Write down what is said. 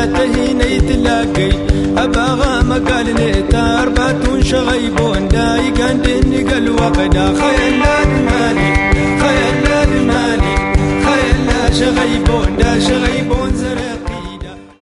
تهينا يتلاقي أباغا مقال نتار باتون شغيبون داي قاندني قل وقدا خيالنا المالي خيالنا المالي خيالنا شغيبون دا شغيبون